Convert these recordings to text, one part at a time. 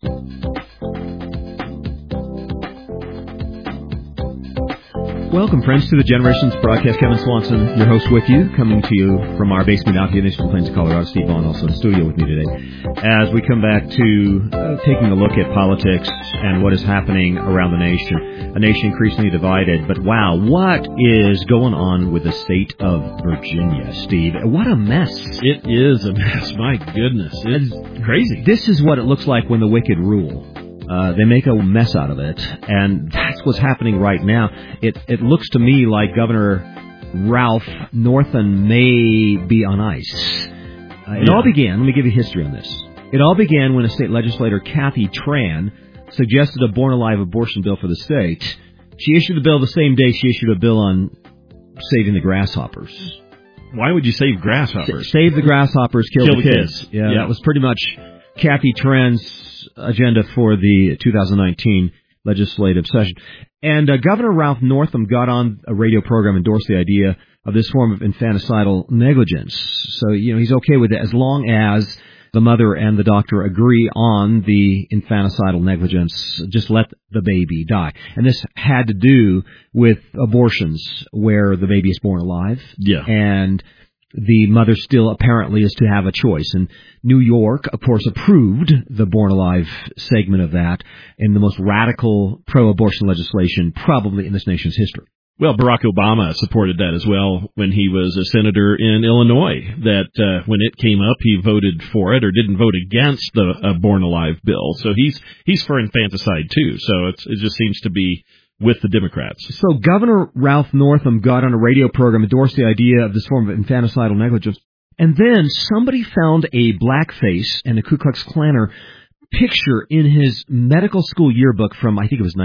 Welcome, friends, to the Generations broadcast. Kevin Swanson, your host, with you, coming to you from our basement out here in the Eastern Plains of Colorado. Steve Vaughn also in the studio with me today. As we come back to taking a look at politics and what is happening around the nation, a nation increasingly divided. But wow, what is going on with the state of Virginia, Steve? What a mess. It is a mess. My goodness. It's crazy. This is what it looks like when the wicked rule. They make a mess out of it, and that's what's happening right now. It looks to me like Governor Ralph Northam may be on ice. It all began, let me give you history on this. It all began when a state legislator, Kathy Tran, suggested a born-alive abortion bill for the state. She issued the bill the same day she issued a bill on saving the grasshoppers. Why would you save grasshoppers? Save the grasshoppers, kill the kids. Yeah, that was pretty much Kathy Tran's agenda for the 2019 legislative session. And Governor Ralph Northam got on a radio program, endorsed the idea of this form of infanticidal negligence. So, he's okay with it as long as the mother and the doctor agree on the infanticidal negligence. Just let the baby die. And this had to do with abortions where the baby is born alive. Yeah. And the mother still apparently is to have a choice. And New York, of course, approved the Born Alive segment of that in the most radical pro-abortion legislation probably in this nation's history. Well, Barack Obama supported that as well when he was a senator in Illinois, that when it came up, he voted for it or didn't vote against the Born Alive bill. So he's for infanticide, too. So it just seems to be with the Democrats. So Governor Ralph Northam got on a radio program, endorsed the idea of this form of infanticidal negligence, and then somebody found a blackface and a Ku Klux Klaner picture in his medical school yearbook from, I think it was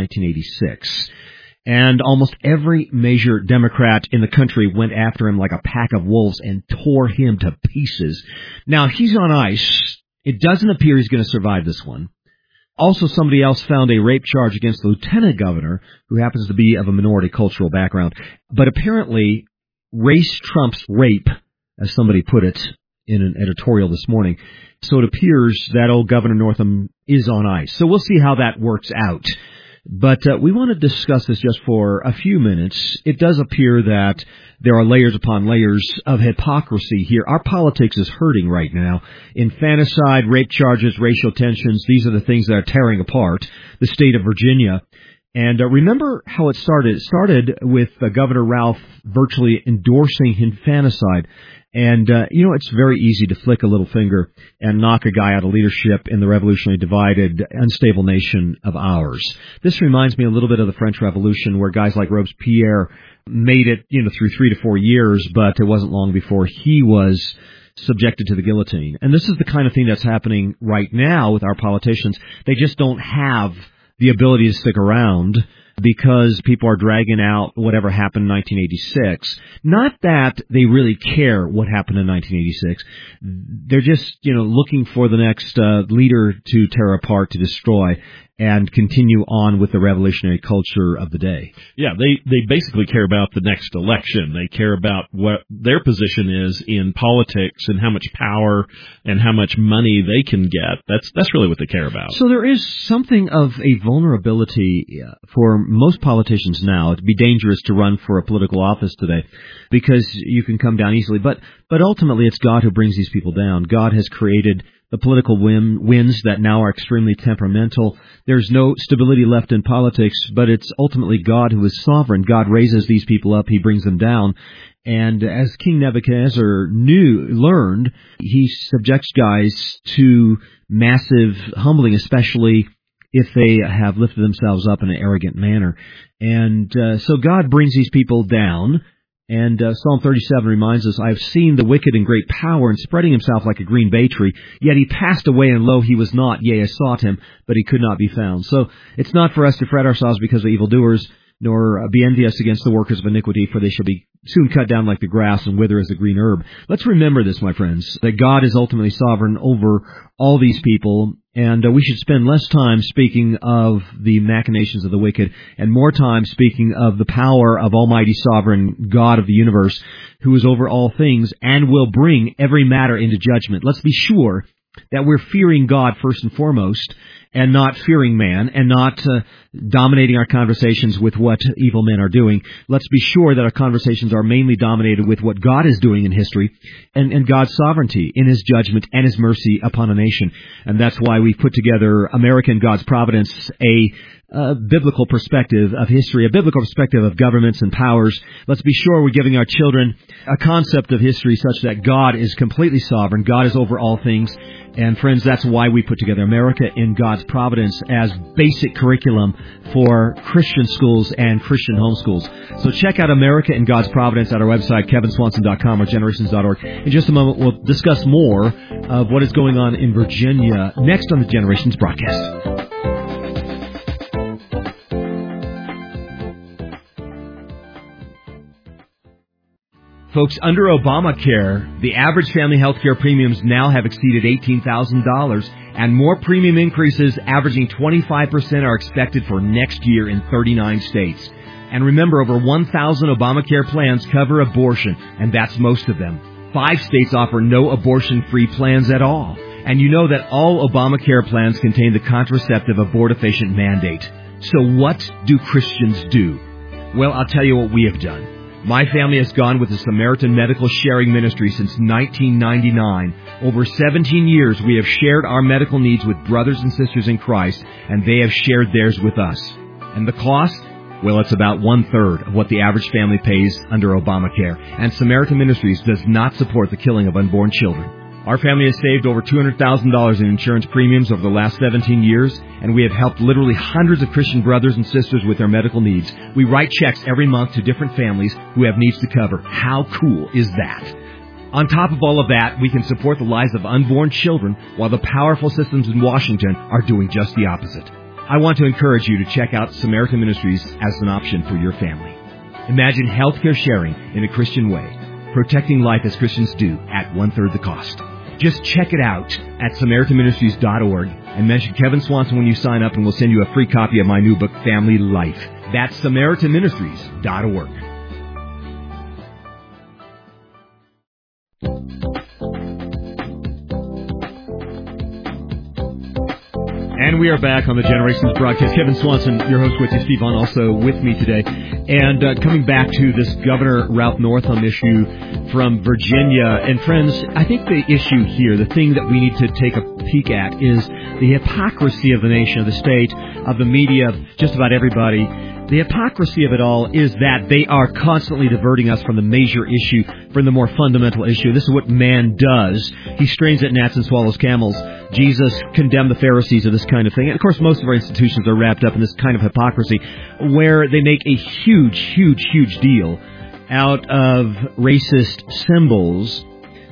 1986. And almost every major Democrat in the country went after him like a pack of wolves and tore him to pieces. Now, he's on ice. It doesn't appear he's going to survive this one. Also, somebody else found a rape charge against the lieutenant governor, who happens to be of a minority cultural background. But apparently, race trumps rape, as somebody put it in an editorial this morning. So it appears that old Governor Northam is on ice. So we'll see how that works out. But we want to discuss this just for a few minutes. It does appear that there are layers upon layers of hypocrisy here. Our politics is hurting right now. Infanticide, rape charges, racial tensions, these are the things that are tearing apart the state of Virginia. And remember how it started. It started with Governor Ralph virtually endorsing infanticide. And, it's very easy to flick a little finger and knock a guy out of leadership in the revolutionarily divided, unstable nation of ours. This reminds me a little bit of the French Revolution, where guys like Robespierre made it, through 3 to 4 years, but it wasn't long before he was subjected to the guillotine. And this is the kind of thing that's happening right now with our politicians. They just don't have the ability to stick around because people are dragging out whatever happened in 1986. Not that they really care what happened in 1986. They're just, looking for the next leader to tear apart, to destroy, and continue on with the revolutionary culture of the day. Yeah, they basically care about the next election. They care about what their position is in politics and how much power and how much money they can get. That's really what they care about. So there is something of a vulnerability for most politicians now. It'd be dangerous to run for a political office today because you can come down easily. But ultimately, it's God who brings these people down. God has created the political winds that now are extremely temperamental. There's no stability left in politics, but it's ultimately God who is sovereign. God raises these people up. He brings them down. And as King Nebuchadnezzar learned, he subjects guys to massive humbling, especially if they have lifted themselves up in an arrogant manner. And so God brings these people down. And Psalm 37 reminds us, I have seen the wicked in great power and spreading himself like a green bay tree. Yet he passed away, and lo, he was not. Yea, I sought him, but he could not be found. So it's not for us to fret ourselves because of evildoers, nor be envious against the workers of iniquity, for they shall be soon cut down like the grass and wither as the green herb. Let's remember this, my friends, that God is ultimately sovereign over all these people, and we should spend less time speaking of the machinations of the wicked and more time speaking of the power of Almighty Sovereign God of the universe, who is over all things and will bring every matter into judgment. Let's be sure that we're fearing God first and foremost, and not fearing man, and not dominating our conversations with what evil men are doing. Let's be sure that our conversations are mainly dominated with what God is doing in history and God's sovereignty in His judgment and His mercy upon a nation. And that's why we put together America and God's Providence, a biblical perspective of history, a biblical perspective of governments and powers. Let's be sure we're giving our children a concept of history such that God is completely sovereign. God is over all things. And friends, that's why we put together America in God's Providence as basic curriculum for Christian schools and Christian homeschools. So check out America in God's Providence at our website, kevinswanson.com or generations.org. In just a moment, we'll discuss more of what is going on in Virginia next on the Generations broadcast. Folks, under Obamacare, the average family health care premiums now have exceeded $18,000, and more premium increases averaging 25% are expected for next year in 39 states. And remember, over 1,000 Obamacare plans cover abortion, and that's most of them. 5 states offer no abortion-free plans at all. And you know that all Obamacare plans contain the contraceptive abortifacient mandate. So what do Christians do? Well, I'll tell you what we have done. My family has gone with the Samaritan Medical Sharing Ministry since 1999. Over 17 years, we have shared our medical needs with brothers and sisters in Christ, and they have shared theirs with us. And the cost? Well, it's about 1/3 of what the average family pays under Obamacare. And Samaritan Ministries does not support the killing of unborn children. Our family has saved over $200,000 in insurance premiums over the last 17 years, and we have helped literally hundreds of Christian brothers and sisters with their medical needs. We write checks every month to different families who have needs to cover. How cool is that? On top of all of that, we can support the lives of unborn children while the powerful systems in Washington are doing just the opposite. I want to encourage you to check out Samaritan Ministries as an option for your family. Imagine healthcare sharing in a Christian way, protecting life as Christians do at 1/3 the cost. Just check it out at SamaritanMinistries.org and mention Kevin Swanson when you sign up, and we'll send you a free copy of my new book, Family Life. That's SamaritanMinistries.org. And we are back on the Generations broadcast. Kevin Swanson, your host with you, Steve Vaughn, also with me today. And coming back to this Governor Ralph Northam issue from Virginia. And friends, I think the issue here, the thing that we need to take a peek at, is the hypocrisy of the nation, of the state, of the media, of just about everybody. The hypocrisy of it all is that they are constantly diverting us from the major issue, from the more fundamental issue. This is what man does. He strains at gnats and swallows camels. Jesus condemned the Pharisees of this kind of thing. And of course, most of our institutions are wrapped up in this kind of hypocrisy, where they make a huge deal out of racist symbols.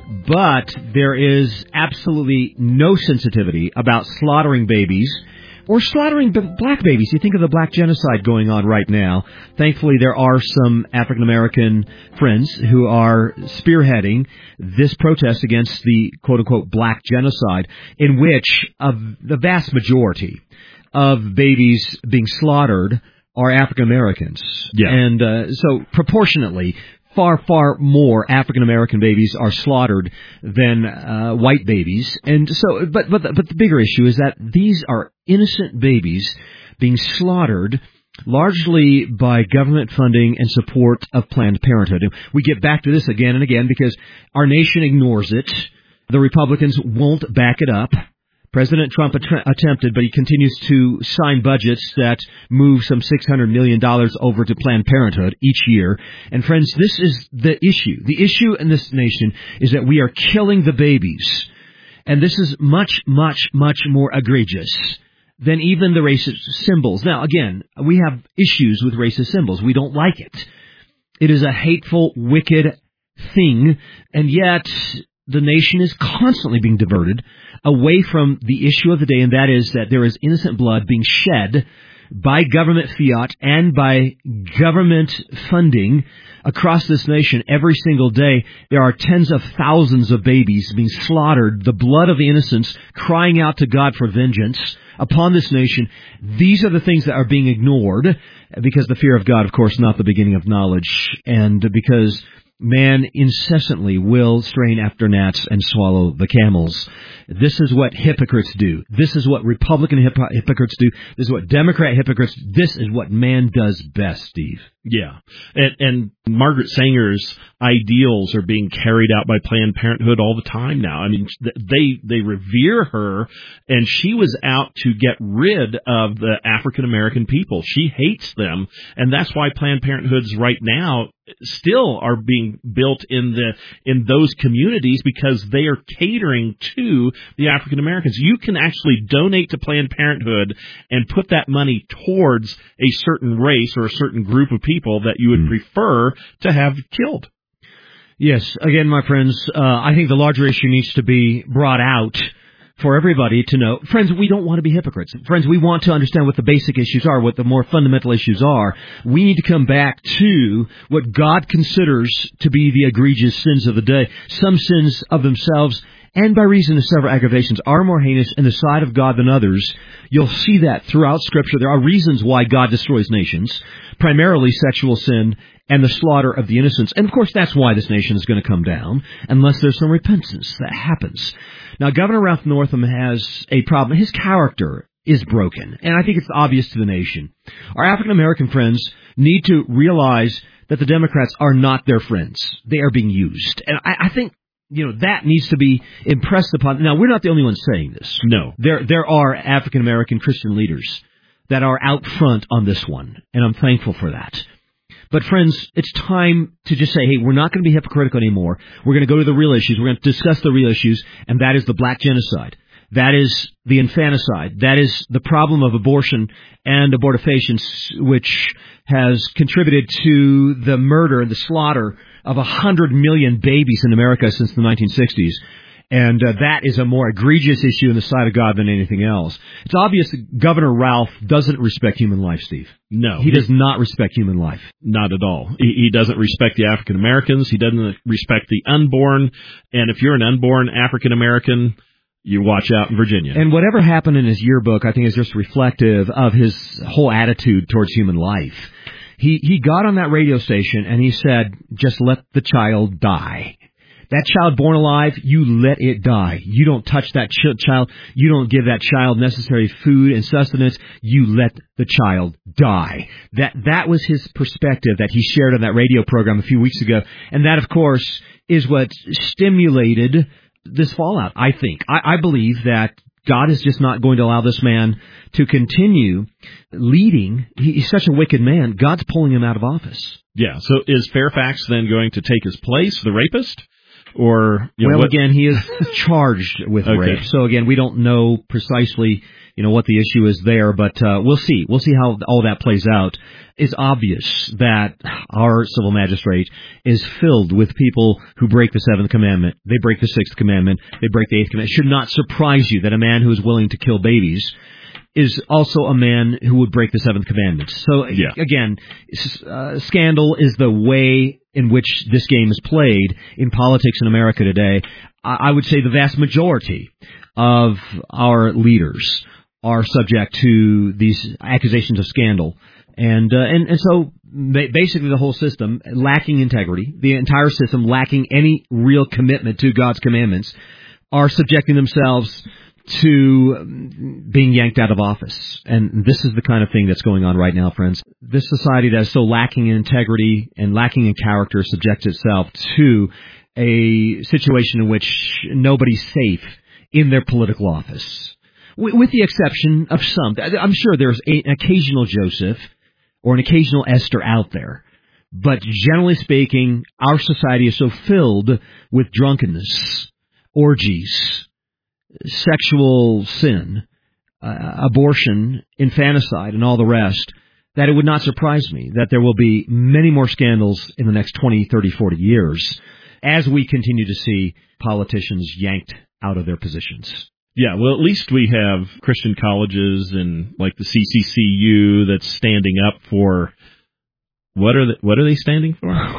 But there is absolutely no sensitivity about slaughtering babies, or slaughtering black babies. You think of the black genocide going on right now. Thankfully, there are some African-American friends who are spearheading this protest against the quote-unquote black genocide, in which the vast majority of babies being slaughtered are African-Americans. Yeah. And so proportionately, far more African-American babies are slaughtered than white babies. And so, but the bigger issue is that these are innocent babies being slaughtered largely by government funding and support of Planned Parenthood. And we get back to this again and again because our nation ignores it. The Republicans won't back it up. President Trump attempted, but he continues to sign budgets that move some $600 million over to Planned Parenthood each year. And friends, this is the issue. The issue in this nation is that we are killing the babies. And this is much more egregious than even the racist symbols. Now, again, we have issues with racist symbols. We don't like it. It is a hateful, wicked thing, and yet the nation is constantly being diverted away from the issue of the day, and that is that there is innocent blood being shed by government fiat and by government funding across this nation every single day. There are tens of thousands of babies being slaughtered, the blood of the innocents crying out to God for vengeance upon this nation. These are the things that are being ignored because the fear of God, of course, not the beginning of knowledge, and because Man incessantly will strain after gnats and swallow the camels. This is what hypocrites do. This is what Republican hypocrites do. This is what Democrat hypocrites do. This is what man does best, Steve. Yeah. And Margaret Sanger's ideals are being carried out by Planned Parenthood all the time now. I mean, they revere her, and she was out to get rid of the African American people. She hates them, and that's why Planned Parenthoods right now still are being built in those communities, because they are catering to the African Americans. You can actually donate to Planned Parenthood and put that money towards a certain race or a certain group of people that you would prefer to have killed. Yes, again, my friends, I think the larger issue needs to be brought out for everybody to know. Friends, we don't want to be hypocrites. Friends, we want to understand what the basic issues are, what the more fundamental issues are. We need to come back to what God considers to be the egregious sins of the day. Some sins of themselves, and by reason of several aggravations, are more heinous in the sight of God than others. You'll see that throughout Scripture. There are reasons why God destroys nations, primarily sexual sin and the slaughter of the innocents. And, of course, that's why this nation is going to come down, unless there's some repentance that happens. Now, Governor Ralph Northam has a problem. His character is broken, and I think it's obvious to the nation. Our African-American friends need to realize that the Democrats are not their friends. They are being used. And I think, that needs to be impressed upon. Now, we're not the only ones saying this. No. There are African-American Christian leaders that are out front on this one, and I'm thankful for that. But, friends, it's time to just say, hey, we're not going to be hypocritical anymore. We're going to go to the real issues. We're going to discuss the real issues, and that is the black genocide. That is the infanticide. That is the problem of abortion and abortifacients, which has contributed to the murder and the slaughter of 100 million babies in America since the 1960s. And that is a more egregious issue in the sight of God than anything else. It's obvious that Governor Ralph doesn't respect human life, Steve. No. He does not respect human life. Not at all. He doesn't respect the African Americans. He doesn't respect the unborn. And if you're an unborn African American, you watch out in Virginia. And whatever happened in his yearbook, I think, is just reflective of his whole attitude towards human life. He got on that radio station and he said, just let the child die. That child born alive, you let it die. You don't touch that child. You don't give that child necessary food and sustenance. You let the child die. That was his perspective that he shared on that radio program a few weeks ago. And that, of course, is what stimulated this fallout, I think. I believe that God is just not going to allow this man to continue leading. He's such a wicked man. God's pulling him out of office. Yeah, so is Fairfax then going to take his place, the rapist? Or again, he is charged with rape. So again, we don't know precisely, what the issue is there, but we'll see. We'll see how all that plays out. It's obvious that our civil magistrate is filled with people who break the seventh commandment. They break the sixth commandment. They break the eighth commandment. It should not surprise you that a man who is willing to kill babies is also a man who would break the seventh commandment. So, Again, scandal is the way in which this game is played in politics in America today. I would say the vast majority of our leaders are subject to these accusations of scandal. And so basically the whole system lacking integrity, the entire system lacking any real commitment to God's commandments, are subjecting themselves to being yanked out of office. And this is the kind of thing that's going on right now, friends. This society that is so lacking in integrity and lacking in character subjects itself to a situation in which nobody's safe in their political office. With the exception of some. I'm sure there's an occasional Joseph or an occasional Esther out there. But generally speaking, our society is so filled with drunkenness, orgies, sexual sin, abortion, infanticide, and all the rest, that it would not surprise me that there will be many more scandals in the next 20, 30, 40 years as we continue to see politicians yanked out of their positions. Yeah, well, at least we have Christian colleges and like the CCCU that's standing up for. What are they standing for? Well,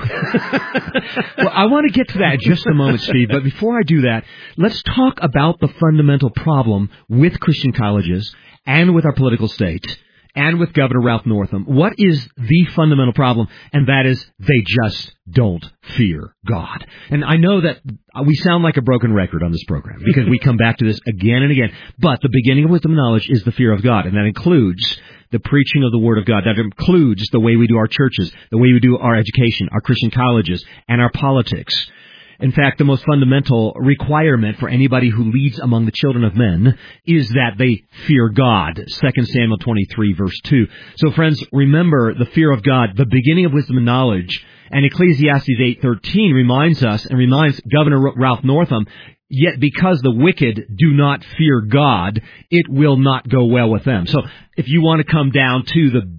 I want to get to that in just a moment, Steve. But before I do that, let's talk about the fundamental problem with Christian colleges and with our political state. and with Governor Ralph Northam. What is the fundamental problem? And that is they just don't fear God. And I know that we sound like a broken record on this program because we come back to this again and again. But the beginning of wisdom and knowledge is the fear of God, and that includes the preaching of the Word of God. That includes the way we do our churches, the way we do our education, our Christian colleges, and our politics. In fact, the most fundamental requirement for anybody who leads among the children of men is that they fear God. 2 Samuel 23, verse 2. So, friends, remember the fear of God, the beginning of wisdom and knowledge. And Ecclesiastes 8:13 reminds us and reminds Governor Ralph Northam, yet because the wicked do not fear God, it will not go well with them. So if you want to come down to the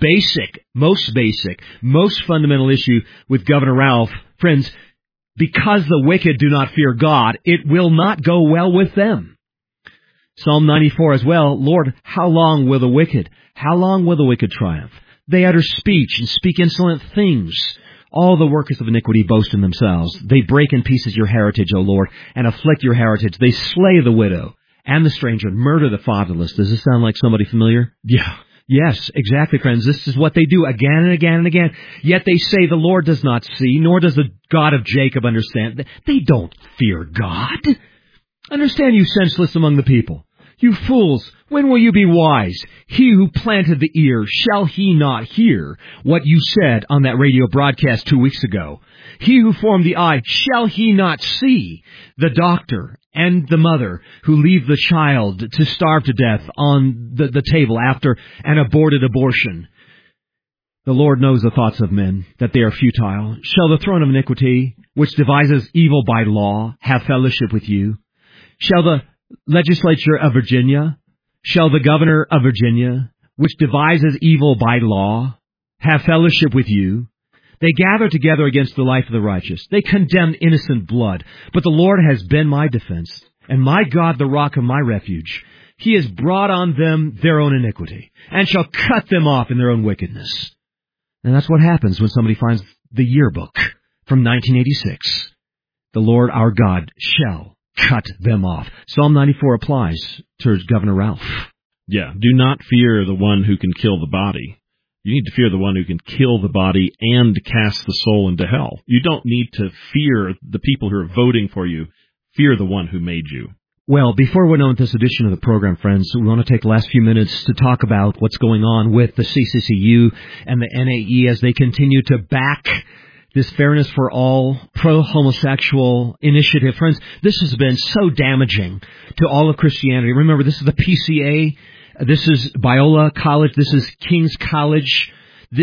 most fundamental issue with Governor Ralph, friends, because the wicked do not fear God, it will not go well with them. Psalm 94 as well, Lord, how long will the wicked triumph? They utter speech and speak insolent things. All the workers of iniquity boast in themselves. They break in pieces your heritage, O Lord, and afflict your heritage. They slay the widow and the stranger, and murder the fatherless. Does this sound like somebody familiar? Yeah. Yes, exactly, friends. This is what they do again and again and again. Yet they say the Lord does not see, nor does the God of Jacob understand. They don't fear God. Understand, you senseless among the people. You fools, when will you be wise? He who planted the ear, shall he not hear what you said on that radio broadcast 2 weeks ago? He who formed the eye, shall he not see? The doctor and the mother who leave the child to starve to death on the table after an aborted abortion. The Lord knows the thoughts of men, that they are futile. Shall the throne of iniquity, which devises evil by law, have fellowship with you? Shall the legislature of Virginia, shall the governor of Virginia, which devises evil by law, have fellowship with you? They gather together against the life of the righteous. They condemn innocent blood. But the Lord has been my defense, and my God the rock of my refuge. He has brought on them their own iniquity, and shall cut them off in their own wickedness. And that's what happens when somebody finds the yearbook from 1986. The Lord our God shall cut them off. Psalm 94 applies to Governor Ralph. Yeah, do not fear the one who can kill the body. You need to fear the one who can kill the body and cast the soul into hell. You don't need to fear the people who are voting for you. Fear the one who made you. Well, before we're done with this edition of the program, friends, we want to take the last few minutes to talk about what's going on with the CCCU and the NAE as they continue to back this Fairness for All, pro-homosexual initiative. Friends, this has been so damaging to all of Christianity. Remember, this is the PCA. This is Biola College. This is King's College.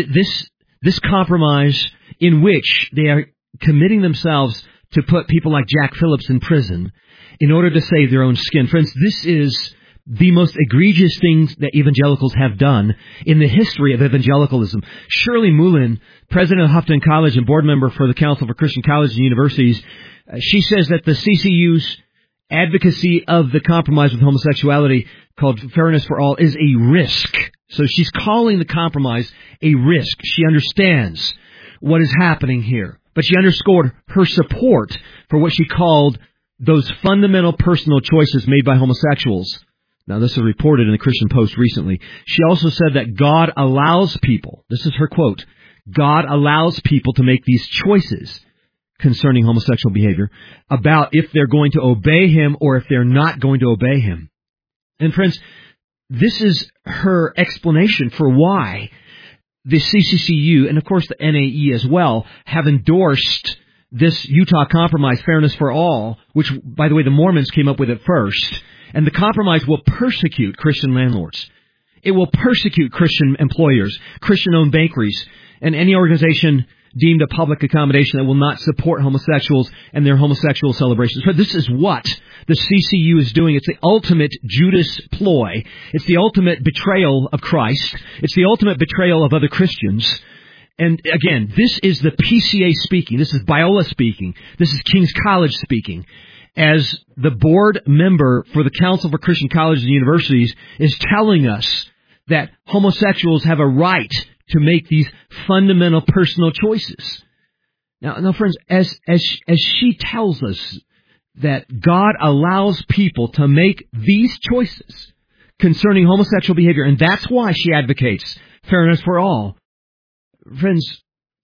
This compromise in which they are committing themselves to put people like Jack Phillips in prison in order to save their own skin. Friends, this is the most egregious things that evangelicals have done in the history of evangelicalism. Shirley Moulin, president of Houghton College and board member for the Council for Christian Colleges and Universities, she says that the CCU's advocacy of the compromise with homosexuality called Fairness for All is a risk. So she's calling the compromise a risk. She understands what is happening here. But she underscored her support for what she called those fundamental personal choices made by homosexuals. Now, this was reported in the Christian Post recently. She also said that God allows people, this is her quote, God allows people to make these choices concerning homosexual behavior about if they're going to obey Him or if they're not going to obey Him. And friends, this is her explanation for why the CCCU, and of course the NAE as well, have endorsed this Utah Compromise, Fairness for All, which, by the way, the Mormons came up with it first. And the compromise will persecute Christian landlords. It will persecute Christian employers, Christian-owned bakeries, and any organization deemed a public accommodation that will not support homosexuals and their homosexual celebrations. But this is what the CCU is doing. It's the ultimate Judas ploy. It's the ultimate betrayal of Christ. It's the ultimate betrayal of other Christians. And again, this is the PCA speaking. This is Biola speaking. This is King's College speaking. As the board member for the Council for Christian Colleges and Universities is telling us that homosexuals have a right to make these fundamental personal choices. Now, friends, as she tells us that God allows people to make these choices concerning homosexual behavior, and that's why she advocates fairness for all. Friends,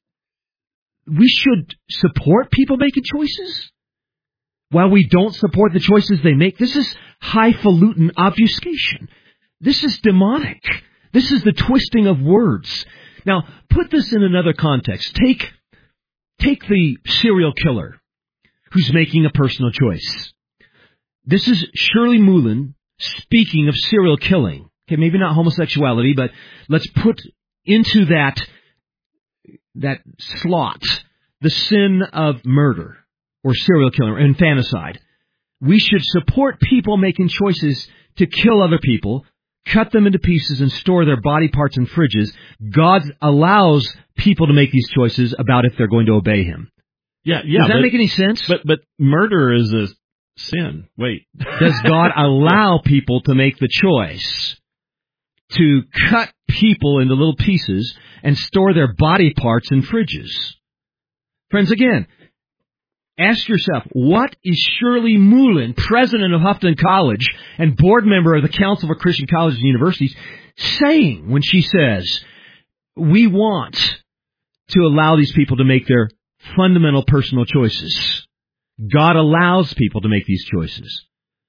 we should support people making choices while we don't support the choices they make. This is highfalutin obfuscation. This is demonic. This is the twisting of words. Now, put this in another context. Take the serial killer who's making a personal choice. This is Shirley Moulin speaking of serial killing. Okay, maybe not homosexuality, but let's put into that slot the sin of murder or serial killer, infanticide. We should support people making choices to kill other people, cut them into pieces, and store their body parts in fridges. God allows people to make these choices about if they're going to obey Him. Yeah. Does that make any sense? But murder is a sin. Wait. Does God allow people to make the choice to cut people into little pieces and store their body parts in fridges? Friends, again, ask yourself, what is Shirley Moulin, president of Houghton College and board member of the Council for Christian Colleges and Universities, saying when she says, we want to allow these people to make their fundamental personal choices? God allows people to make these choices.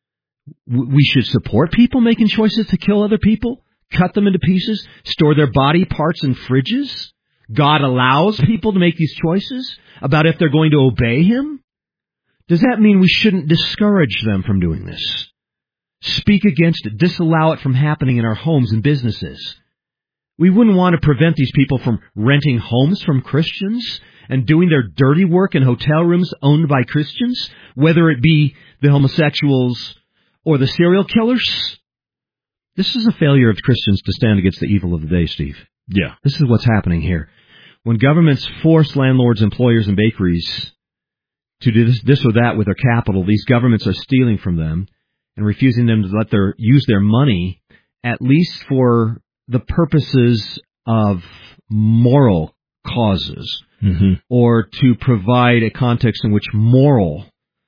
We should support people making choices to kill other people, cut them into pieces, store their body parts in fridges. God allows people to make these choices about if they're going to obey Him. Does that mean we shouldn't discourage them from doing this? Speak against it, disallow it from happening in our homes and businesses. We wouldn't want to prevent these people from renting homes from Christians and doing their dirty work in hotel rooms owned by Christians, whether it be the homosexuals or the serial killers. This is a failure of Christians to stand against the evil of the day, Steve. Yeah. This is what's happening here. When governments force landlords, employers, and bakeries to do this or that with their capital, these governments are stealing from them and refusing them to use their money, at least for the purposes of moral causes, or to provide a context in which moral,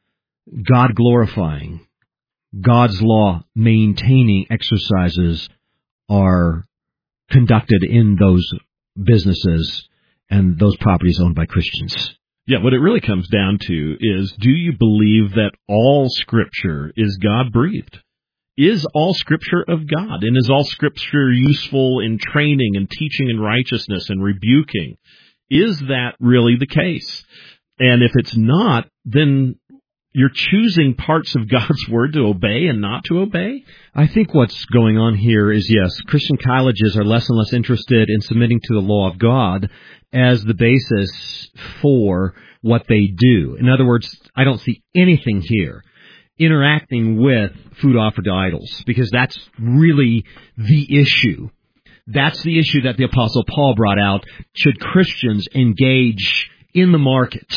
God-glorifying, God's law maintaining exercises are conducted in those businesses and those properties owned by Christians. Yeah, what it really comes down to is, do you believe that all Scripture is God-breathed? Is all Scripture of God? And is all Scripture useful in training and teaching in righteousness and rebuking? Is that really the case? And if it's not, then you're choosing parts of God's Word to obey and not to obey? I think what's going on here is, yes, Christian colleges are less and less interested in submitting to the law of God as the basis for what they do. In other words, I don't see anything here interacting with food offered to idols, because that's really the issue. That's the issue that the Apostle Paul brought out. Should Christians engage in the market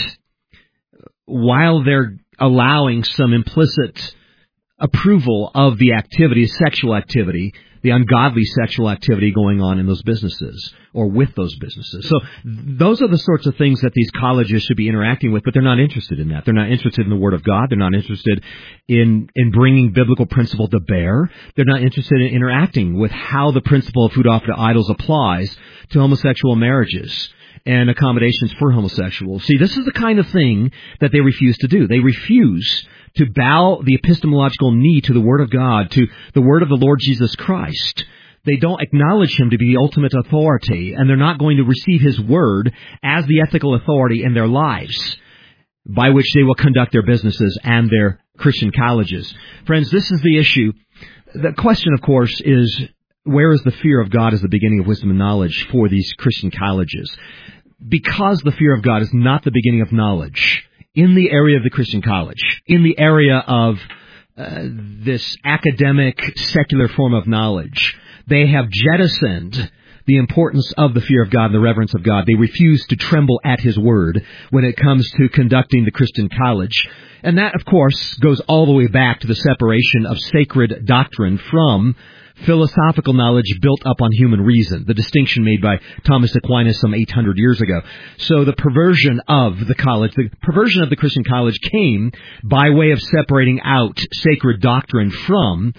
while they're allowing some implicit approval of the activity, sexual activity, the ungodly sexual activity going on in those businesses or with those businesses? So those are the sorts of things that these colleges should be interacting with, but they're not interested in that. They're not interested in the Word of God. They're not interested in bringing biblical principle to bear. They're not interested in interacting with how the principle of food offered to idols applies to homosexual marriages and accommodations for homosexuals. See, this is the kind of thing that they refuse to do. They refuse to bow the epistemological knee to the Word of God, to the Word of the Lord Jesus Christ. They don't acknowledge Him to be the ultimate authority, and they're not going to receive His Word as the ethical authority in their lives by which they will conduct their businesses and their Christian colleges. Friends, this is the issue. The question, of course, is, where is the fear of God as the beginning of wisdom and knowledge for these Christian colleges? Because the fear of God is not the beginning of knowledge in the area of the Christian college, in the area of this academic, secular form of knowledge, they have jettisoned the importance of the fear of God and the reverence of God. They refuse to tremble at His Word when it comes to conducting the Christian college. And that, of course, goes all the way back to the separation of sacred doctrine from philosophical knowledge built up on human reason, the distinction made by Thomas Aquinas some 800 years ago. So the perversion of the college, the perversion of the Christian college came by way of separating out sacred doctrine from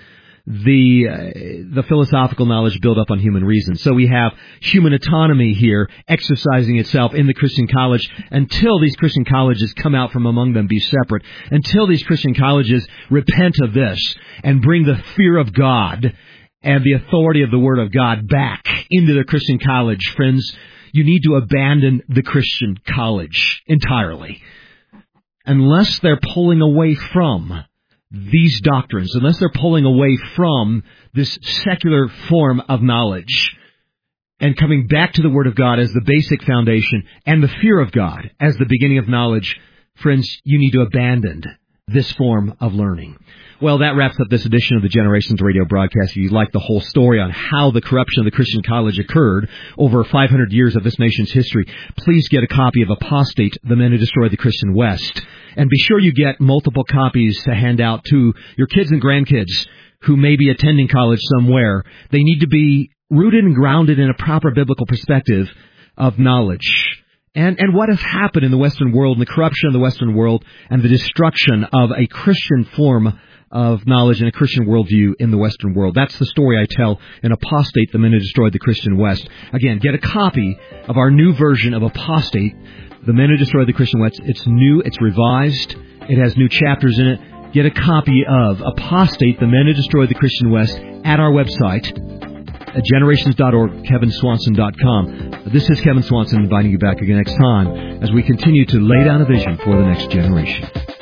the philosophical knowledge built up on human reason. So we have human autonomy here exercising itself in the Christian college until these Christian colleges come out from among them, be separate, until these Christian colleges repent of this and bring the fear of God and the authority of the Word of God back into the Christian college. Friends, you need to abandon the Christian college entirely. Unless they're pulling away from these doctrines, unless they're pulling away from this secular form of knowledge and coming back to the Word of God as the basic foundation and the fear of God as the beginning of knowledge, friends, you need to abandon this form of learning. Well, that wraps up this edition of the Generations Radio broadcast. If you'd like the whole story on how the corruption of the Christian college occurred over 500 years of this nation's history, please get a copy of Apostate, The Men Who Destroyed the Christian West. And be sure you get multiple copies to hand out to your kids and grandkids who may be attending college somewhere. They need to be rooted and grounded in a proper biblical perspective of knowledge. And what has happened in the Western world, and the corruption of the Western world, and the destruction of a Christian form of knowledge and a Christian worldview in the Western world. That's the story I tell in Apostate, The Men Who Destroyed the Christian West. Again, get a copy of our new version of Apostate, The Men Who Destroyed the Christian West. It's new, it's revised, it has new chapters in it. Get a copy of Apostate, The Men Who Destroyed the Christian West at our website at generations.org, kevinswanson.com. This is Kevin Swanson inviting you back again next time as we continue to lay down a vision for the next generation.